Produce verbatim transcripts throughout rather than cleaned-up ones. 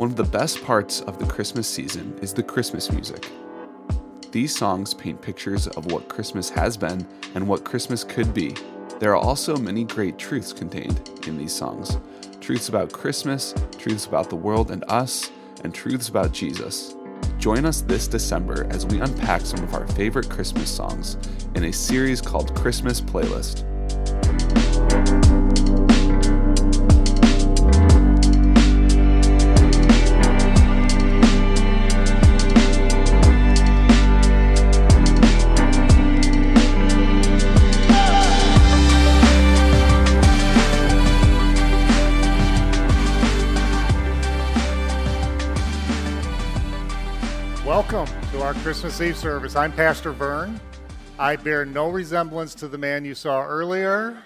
of the best parts of the Christmas season is the Christmas music. These songs paint pictures of what Christmas has been and what Christmas could be. There are also many great truths contained in these songs. Truths about Christmas, truths about the world and us, and truths about Jesus. Join us this December as we unpack some of our favorite Christmas songs in a series called Christmas Playlist. Welcome to our Christmas Eve service. I'm Pastor Vern. I bear no resemblance to the man you saw earlier.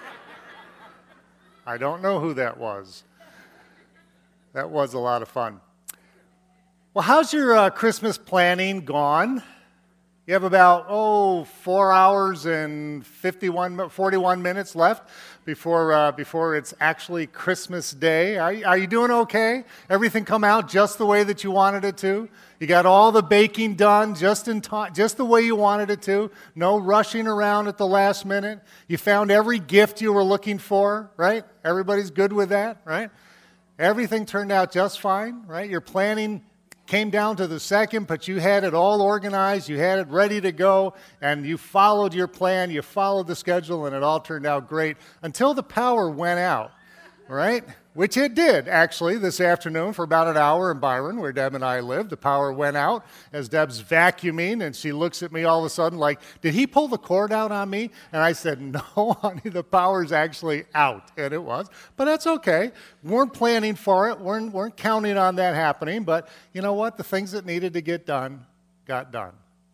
I don't know who that was. That was a lot of fun. Well, how's your uh, Christmas planning gone? You have about, oh, four hours and fifty-one, forty-one minutes left before uh, before it's actually Christmas Day. Are, are you doing okay? Everything come out just the way that you wanted it to? You got all the baking done just in time, just the way you wanted it to? No rushing around at the last minute? You found every gift you were looking for, right? Everybody's good with that, right? Everything turned out just fine, right? Your planning came down to the second, but you had it all organized, you had it ready to go, and you followed your plan, you followed the schedule, and it all turned out great until the power went out, right? Which it did, actually, this afternoon for about an hour in Byron, where Deb and I live. The power went out as Deb's vacuuming, and she looks at me all of a sudden like, did he pull the cord out on me? And I said, no, honey, the power's actually out. And it was. But that's okay. Weren't planning for it. Weren't, weren't counting on that happening. But you know what? The things that needed to get done got done.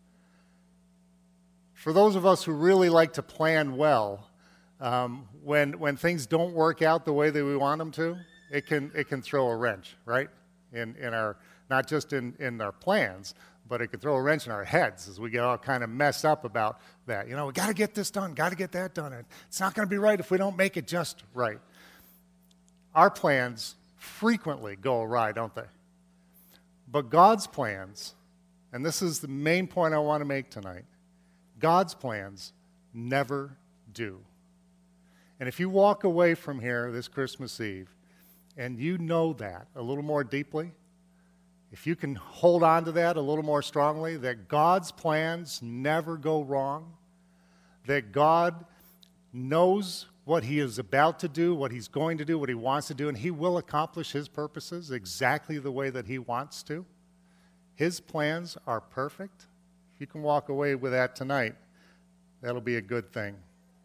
For those of us who really like to plan well, Um, when when things don't work out the way that we want them to, it can it can throw a wrench, right? In in our not just in, in our plans, but it can throw a wrench in our heads as we get all kind of messed up about that. You know, we got to get this done, got to get that done. It's not going to be right if we don't make it just right. Our plans frequently go awry, don't they? But God's plans, and this is the main point I want to make tonight, God's plans never do. And if you walk away from here this Christmas Eve and you know that a little more deeply, if you can hold on to that a little more strongly, that God's plans never go wrong, that God knows what he is about to do, what he's going to do, what he wants to do, and he will accomplish his purposes exactly the way that he wants to. His plans are perfect. If you can walk away with that tonight, that'll be a good thing.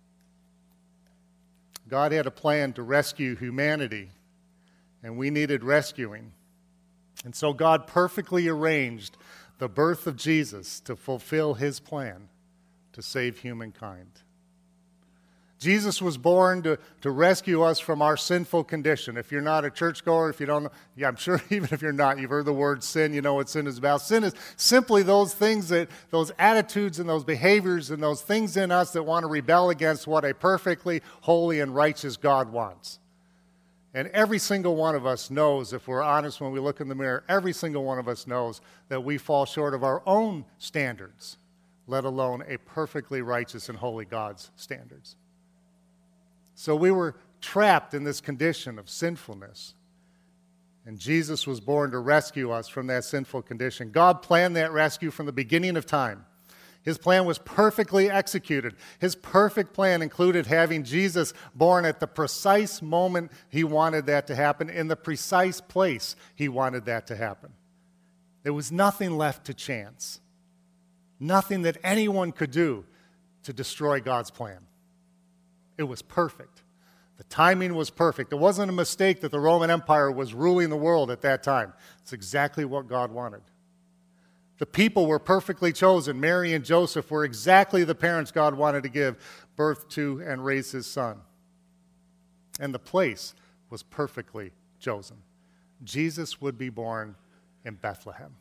God had a plan to rescue humanity, and we needed rescuing. And so God perfectly arranged the birth of Jesus to fulfill his plan to save humankind. Jesus was born to, to rescue us from our sinful condition. If you're not a churchgoer, if you don't know, yeah, I'm sure even if you're not, you've heard the word sin, you know what sin is about. Sin is simply those things that, those attitudes and those behaviors and those things in us that want to rebel against what a perfectly holy and righteous God wants. And every single one of us knows, if we're honest when we look in the mirror, every single one of us knows that we fall short of our own standards, let alone a perfectly righteous and holy God's standards. So we were trapped in this condition of sinfulness. And Jesus was born to rescue us from that sinful condition. God planned that rescue from the beginning of time. His plan was perfectly executed. His perfect plan included having Jesus born at the precise moment he wanted that to happen, in the precise place he wanted that to happen. There was nothing left to chance. Nothing that anyone could do to destroy God's plan. It was perfect. The timing was perfect. It wasn't a mistake that the Roman Empire was ruling the world at that time. It's exactly what God wanted. The people were perfectly chosen. Mary and Joseph were exactly the parents God wanted to give birth to and raise his son. And the place was perfectly chosen. Jesus would be born in Bethlehem.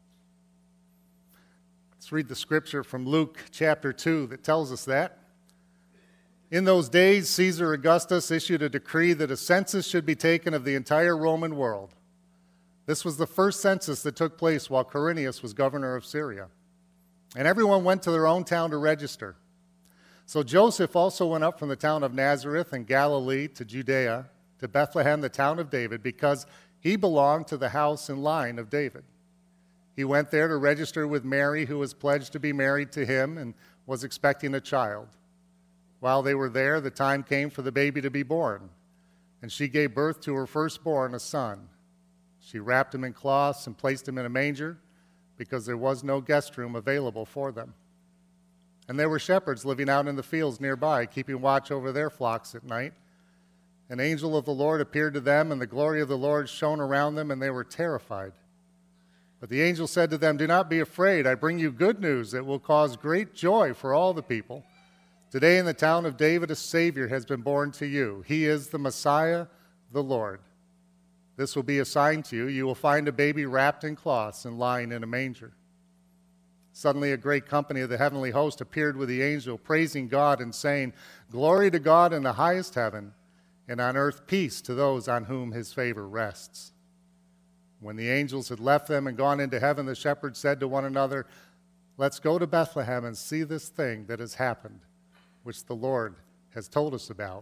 Let's read the scripture from Luke chapter two that tells us that. In those days, Caesar Augustus issued a decree that a census should be taken of the entire Roman world. This was the first census that took place while Quirinius was governor of Syria. And everyone went to their own town to register. So Joseph also went up from the town of Nazareth in Galilee to Judea, to Bethlehem, the town of David, because he belonged to the house and line of David. He went there to register with Mary, who was pledged to be married to him and was expecting a child. While they were there, the time came for the baby to be born, and she gave birth to her firstborn, a son. She wrapped him in cloths and placed him in a manger because there was no guest room available for them. And there were shepherds living out in the fields nearby, keeping watch over their flocks at night. An angel of the Lord appeared to them, and the glory of the Lord shone around them, and they were terrified. But the angel said to them, "Do not be afraid. I bring you good news that will cause great joy for all the people. Today in the town of David a Savior has been born to you. He is the Messiah, the Lord. This will be a sign to you. You will find a baby wrapped in cloths and lying in a manger." Suddenly a great company of the heavenly host appeared with the angel, praising God and saying, "Glory to God in the highest heaven, and on earth peace to those on whom his favor rests." When the angels had left them and gone into heaven, the shepherds said to one another, "Let's go to Bethlehem and see this thing that has happened, which the Lord has told us about."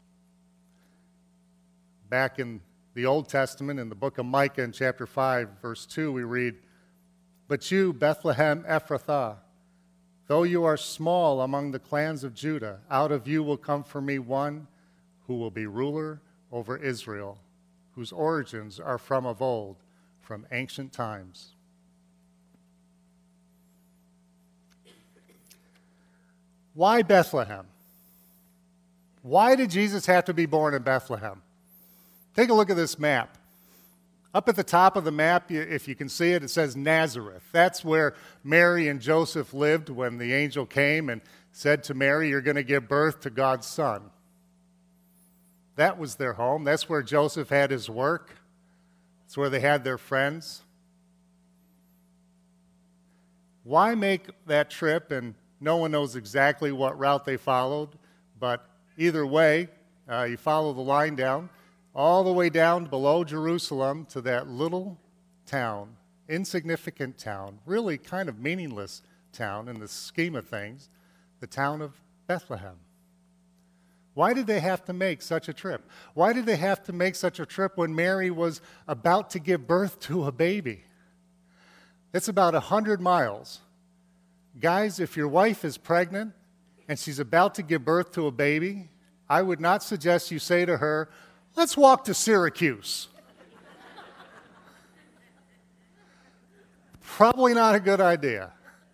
Back in the Old Testament, in the book of Micah, in chapter five, verse two, we read, "But you, Bethlehem Ephrathah, though you are small among the clans of Judah, out of you will come for me one who will be ruler over Israel, whose origins are from of old, from ancient times." Why Bethlehem? Why did Jesus have to be born in Bethlehem? Take a look at this map. Up at the top of the map, if you can see it, it says Nazareth. That's where Mary and Joseph lived when the angel came and said to Mary, "You're going to give birth to God's son." That was their home. That's where Joseph had his work. That's where they had their friends. Why make that trip? And no one knows exactly what route they followed, but either way, uh, you follow the line down, all the way down below Jerusalem to that little town, insignificant town, really kind of meaningless town in the scheme of things, the town of Bethlehem. Why did they have to make such a trip? Why did they have to make such a trip when Mary was about to give birth to a baby? It's about one hundred miles. Guys, if your wife is pregnant and she's about to give birth to a baby, I would not suggest you say to her, "Let's walk to Syracuse." Probably not a good idea.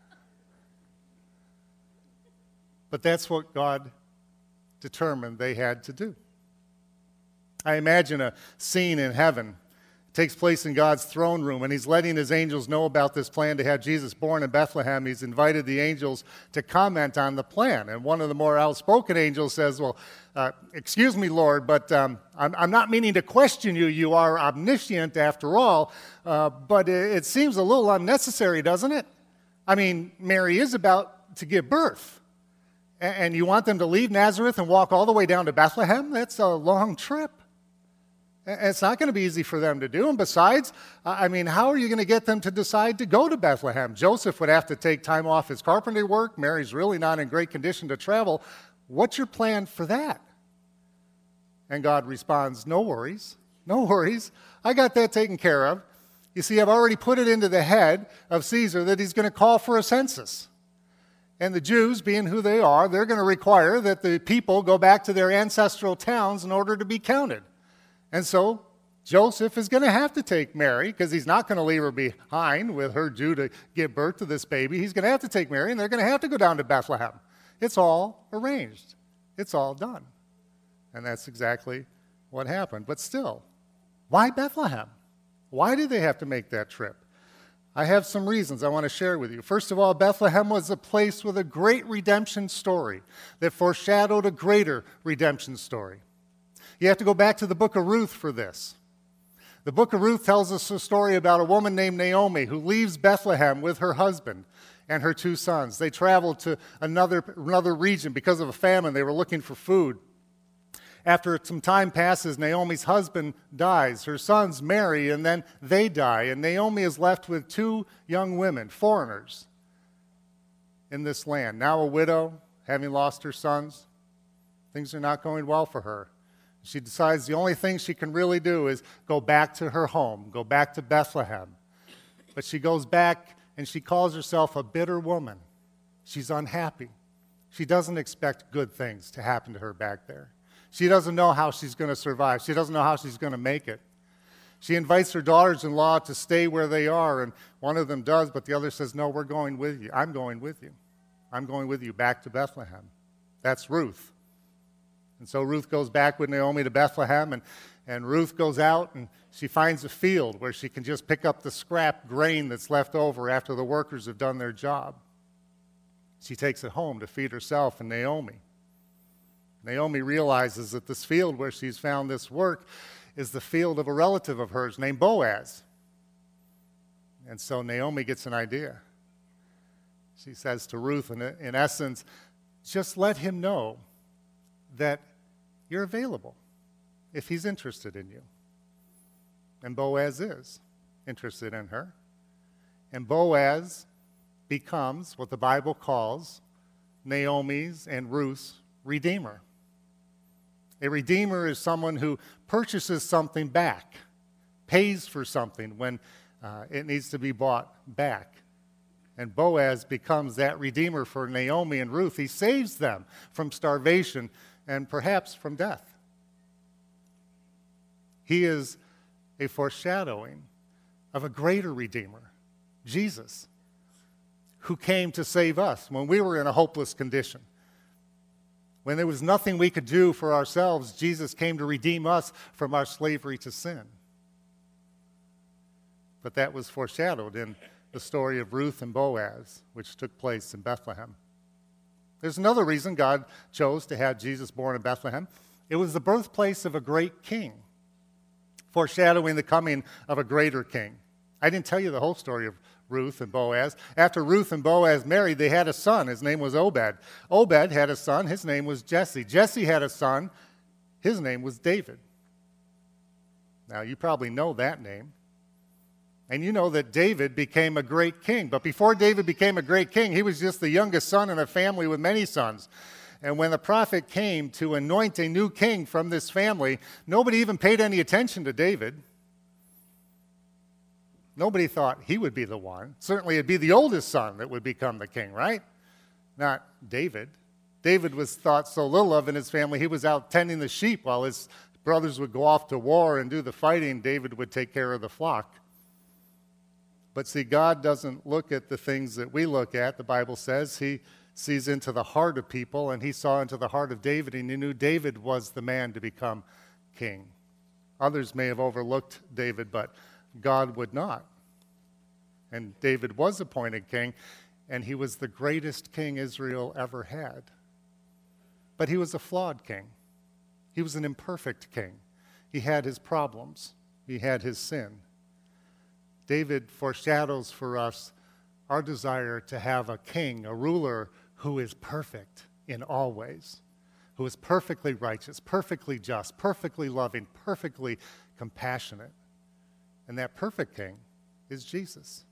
But that's what God determined they had to do. I imagine a scene in heaven. It takes place in God's throne room, and he's letting his angels know about this plan to have Jesus born in Bethlehem. He's invited the angels to comment on the plan, and one of the more outspoken angels says, "Well, uh, excuse me, Lord, but um, I'm, I'm not meaning to question you. You are omniscient after all, uh, but it, it seems a little unnecessary, doesn't it? I mean, Mary is about to give birth, and, and you want them to leave Nazareth and walk all the way down to Bethlehem? That's a long trip. It's not going to be easy for them to do. And besides, I mean, how are you going to get them to decide to go to Bethlehem? Joseph would have to take time off his carpentry work. Mary's really not in great condition to travel. What's your plan for that?" And God responds, "No worries, no worries. I got that taken care of. You see, I've already put it into the head of Caesar that he's going to call for a census. And the Jews, being who they are, they're going to require that the people go back to their ancestral towns in order to be counted. And so Joseph is going to have to take Mary, because he's not going to leave her behind with her due to give birth to this baby. He's going to have to take Mary, and they're going to have to go down to Bethlehem. It's all arranged. It's all done. And that's exactly what happened. But still, why Bethlehem? Why did they have to make that trip? I have some reasons I want to share with you. First of all, Bethlehem was a place with a great redemption story that foreshadowed a greater redemption story. You have to go back to the book of Ruth for this. The book of Ruth tells us a story about a woman named Naomi who leaves Bethlehem with her husband and her two sons. They traveled to another, another region because of a famine. They were looking for food. After some time passes, Naomi's husband dies. Her sons marry, and then they die. And Naomi is left with two young women, foreigners, in this land. Now a widow, having lost her sons. Things are not going well for her. She decides the only thing she can really do is go back to her home, go back to Bethlehem. But she goes back and she calls herself a bitter woman. She's unhappy. She doesn't expect good things to happen to her back there. She doesn't know how she's going to survive. She doesn't know how she's going to make it. She invites her daughters-in-law to stay where they are, and one of them does, but the other says, no, we're going with you. I'm going with you. I'm going with you back to Bethlehem. That's Ruth. And so Ruth goes back with Naomi to Bethlehem, and, and Ruth goes out, and she finds a field where she can just pick up the scrap grain that's left over after the workers have done their job. She takes it home to feed herself and Naomi. Naomi realizes that this field where she's found this work is the field of a relative of hers named Boaz. And so Naomi gets an idea. She says to Ruth, in, in essence, just let him know that you're available if he's interested in you. And Boaz is interested in her. And Boaz becomes what the Bible calls Naomi's and Ruth's redeemer. A redeemer is someone who purchases something back, pays for something when uh, it needs to be bought back. And Boaz becomes that redeemer for Naomi and Ruth. He saves them from starvation and perhaps from death. He is a foreshadowing of a greater redeemer, Jesus, who came to save us when we were in a hopeless condition. When there was nothing we could do for ourselves, Jesus came to redeem us from our slavery to sin. But that was foreshadowed in the story of Ruth and Boaz, which took place in Bethlehem. There's another reason God chose to have Jesus born in Bethlehem. It was the birthplace of a great king, foreshadowing the coming of a greater king. I didn't tell you the whole story of Ruth and Boaz. After Ruth and Boaz married, they had a son. His name was Obed. Obed had a son. His name was Jesse. Jesse had a son. His name was David. Now, you probably know that name. And you know that David became a great king. But before David became a great king, he was just the youngest son in a family with many sons. And when the prophet came to anoint a new king from this family, nobody even paid any attention to David. Nobody thought he would be the one. Certainly it'd be the oldest son that would become the king, right? Not David. David was thought so little of in his family, he was out tending the sheep while his brothers would go off to war and do the fighting. David would take care of the flock. But see, God doesn't look at the things that we look at. The Bible says he sees into the heart of people, and he saw into the heart of David, and he knew David was the man to become king. Others may have overlooked David, but God would not. And David was appointed king, and he was the greatest king Israel ever had. But he was a flawed king. He was an imperfect king. He had his problems. He had his sin. David foreshadows for us our desire to have a king, a ruler who is perfect in all ways, who is perfectly righteous, perfectly just, perfectly loving, perfectly compassionate. And that perfect king is Jesus.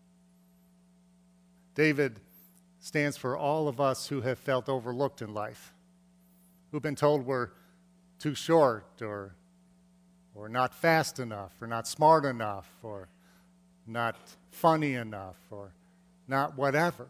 David stands for all of us who have felt overlooked in life, who've been told we're too short or, or not fast enough or not smart enough or not funny enough or not whatever.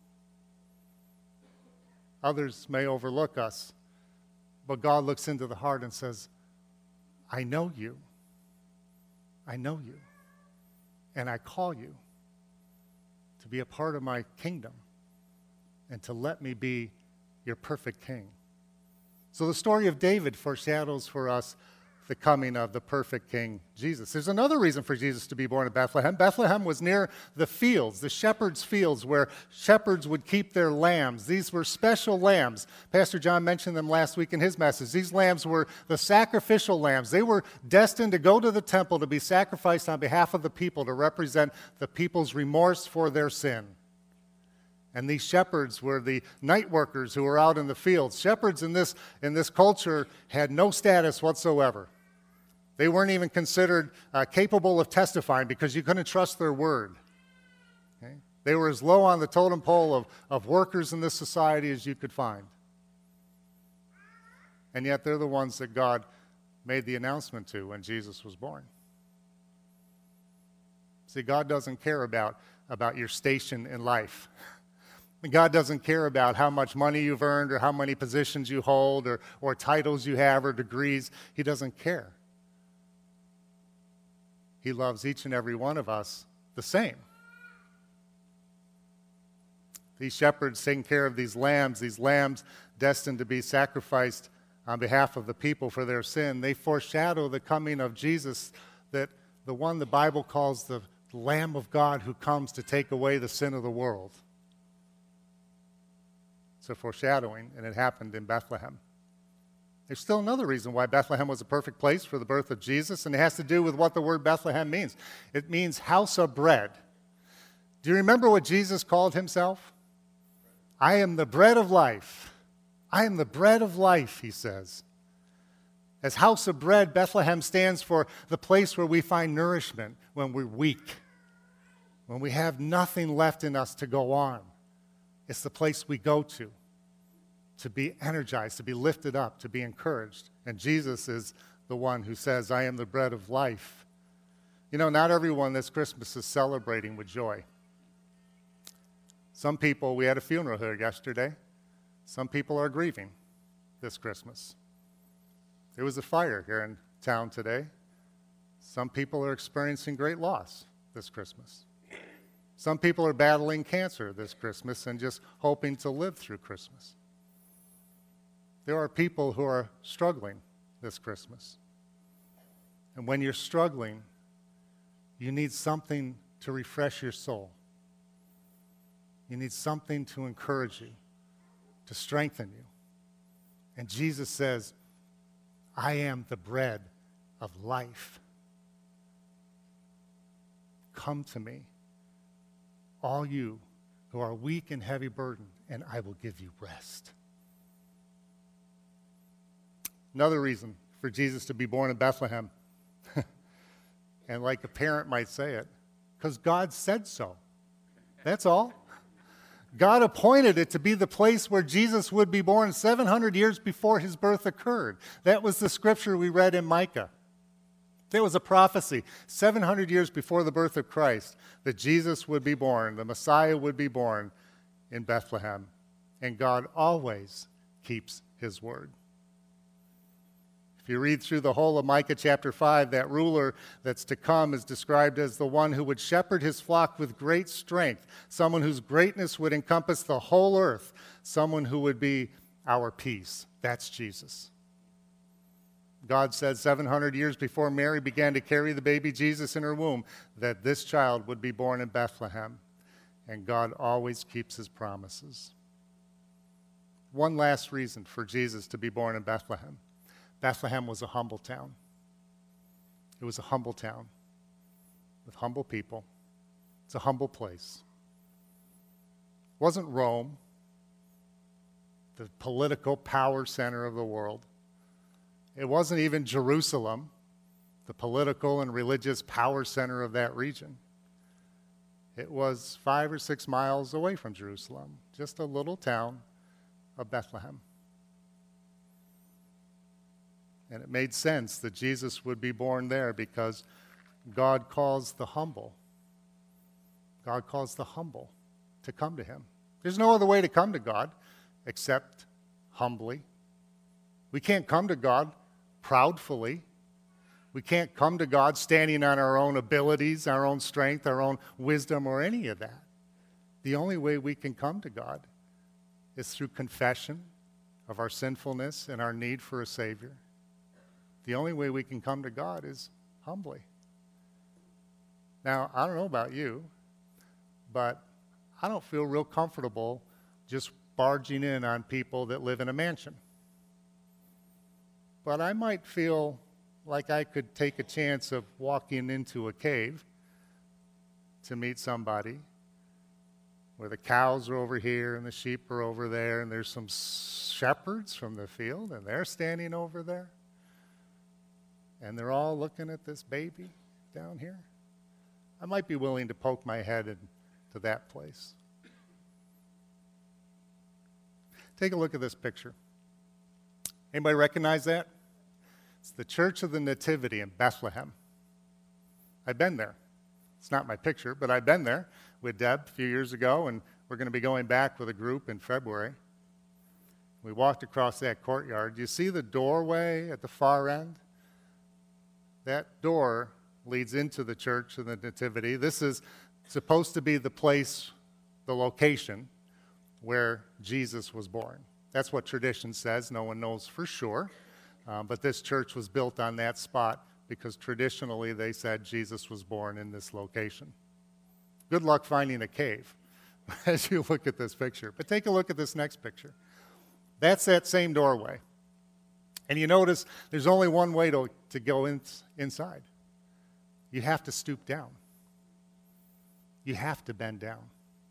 Others may overlook us, but God looks into the heart and says, I know you. I know you, and I call you to be a part of my kingdom and to let me be your perfect king. So the story of David foreshadows for us the coming of the perfect King Jesus. There's another reason for Jesus to be born in Bethlehem. Bethlehem was near the fields, the shepherds' fields, where shepherds would keep their lambs. These were special lambs. Pastor John mentioned them last week in his message. These lambs were the sacrificial lambs. They were destined to go to the temple to be sacrificed on behalf of the people, to represent the people's remorse for their sin. And these shepherds were the night workers who were out in the fields. Shepherds in this, in this culture had no status whatsoever. They weren't even considered uh, capable of testifying because you couldn't trust their word. Okay? They were as low on the totem pole of, of workers in this society as you could find. And yet they're the ones that God made the announcement to when Jesus was born. See, God doesn't care about, about your station in life. God doesn't care about how much money you've earned or how many positions you hold or, or titles you have or degrees. He doesn't care. He loves each and every one of us the same. These shepherds taking care of these lambs, these lambs destined to be sacrificed on behalf of the people for their sin, they foreshadow the coming of Jesus, that the one the Bible calls the Lamb of God who comes to take away the sin of the world. It's a foreshadowing, and it happened in Bethlehem. There's still another reason why Bethlehem was a perfect place for the birth of Jesus, and it has to do with what the word Bethlehem means. It means house of bread. Do you remember what Jesus called himself? I am the bread of life. I am the bread of life, he says. As house of bread, Bethlehem stands for the place where we find nourishment when we're weak, when we have nothing left in us to go on. It's the place we go to, to be energized, to be lifted up, to be encouraged. And Jesus is the one who says, I am the bread of life. You know, not everyone this Christmas is celebrating with joy. Some people, we had a funeral here yesterday. Some people are grieving this Christmas. There was a fire here in town today. Some people are experiencing great loss this Christmas. Some people are battling cancer this Christmas and just hoping to live through Christmas. There are people who are struggling this Christmas. And when you're struggling, you need something to refresh your soul. You need something to encourage you, to strengthen you. And Jesus says, I am the bread of life. Come to me, all you who are weak and heavy burdened, and I will give you rest. Another reason for Jesus to be born in Bethlehem, and like a parent might say it, because God said so. That's all. God appointed it to be the place where Jesus would be born seven hundred years before his birth occurred. That was the scripture we read in Micah. There was a prophecy seven hundred years before the birth of Christ that Jesus would be born, the Messiah would be born in Bethlehem. And God always keeps his word. If you read through the whole of Micah chapter five, that ruler that's to come is described as the one who would shepherd his flock with great strength, someone whose greatness would encompass the whole earth, someone who would be our peace. That's Jesus. God said seven hundred years before Mary began to carry the baby Jesus in her womb that this child would be born in Bethlehem, and God always keeps his promises. One last reason for Jesus to be born in Bethlehem. Bethlehem was a humble town. It was a humble town with humble people. It's a humble place. It wasn't Rome, the political power center of the world. It wasn't even Jerusalem, the political and religious power center of that region. It was five or six miles away from Jerusalem, just a little town of Bethlehem. And it made sense that Jesus would be born there because God calls the humble. God calls the humble to come to him. There's no other way to come to God except humbly. We can't come to God proudfully. We can't come to God standing on our own abilities, our own strength, our own wisdom, or any of that. The only way we can come to God is through confession of our sinfulness and our need for a Savior. The only way we can come to God is humbly. Now, I don't know about you, but I don't feel real comfortable just barging in on people that live in a mansion. But I might feel like I could take a chance of walking into a cave to meet somebody where the cows are over here and the sheep are over there, and there's some shepherds from the field, and they're standing over there. And they're all looking at this baby down here. I might be willing to poke my head into that place. Take a look at this picture. Anybody recognize that? It's the Church of the Nativity in Bethlehem. I've been there. It's not my picture, but I've been there with Deb a few years ago, and we're going to be going back with a group in February. We walked across that courtyard. Do you see the doorway at the far end? That door leads into the Church of the Nativity. This is supposed to be the place, the location, where Jesus was born. That's what tradition says. No one knows for sure. Um, but this church was built on that spot because traditionally they said Jesus was born in this location. Good luck finding a cave as you look at this picture. But take a look at this next picture. That's that same doorway. And you notice there's only one way to, to go in, inside. You have to stoop down. You have to bend down.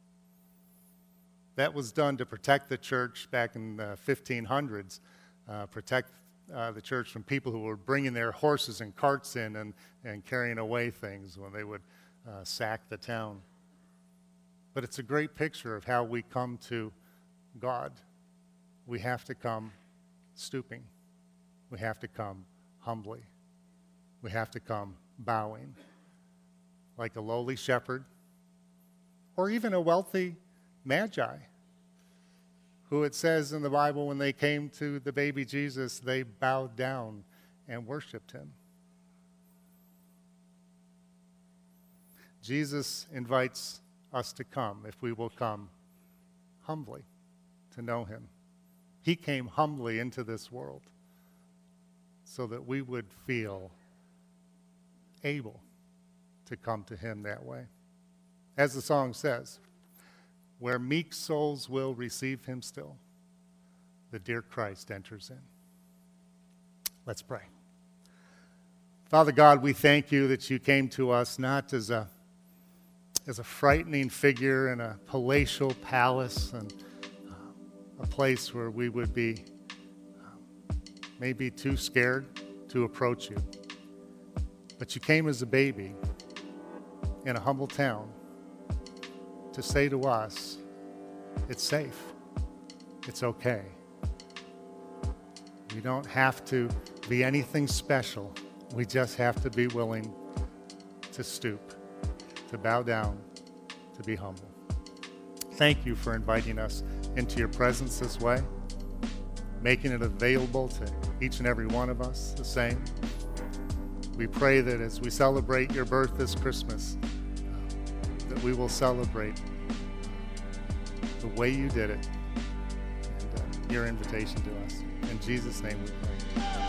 That was done to protect the church back in the fifteen hundreds, uh, protect uh, the church from people who were bringing their horses and carts in and, and carrying away things when they would uh, sack the town. But it's a great picture of how we come to God. We have to come stooping. We have to come humbly. We have to come bowing, like a lowly shepherd, or even a wealthy magi, who it says in the Bible when they came to the baby Jesus, they bowed down and worshiped him. Jesus invites us to come, if we will come humbly, to know him. He came humbly into this world so that we would feel able to come to him that way. As the song says, where meek souls will receive him still, the dear Christ enters in. Let's pray. Father God, we thank you that you came to us not as a, as a frightening figure in a palatial palace and uh, a place where we would be um, maybe too scared to approach you. But you came as a baby in a humble town to say to us, it's safe, it's okay. We don't have to be anything special. We just have to be willing to stoop, to bow down, to be humble. Thank you for inviting us into your presence this way, making it available to each and every one of us the same. We pray that as we celebrate your birth this Christmas, that we will celebrate the way you did it and uh, your invitation to us. In Jesus' name we pray.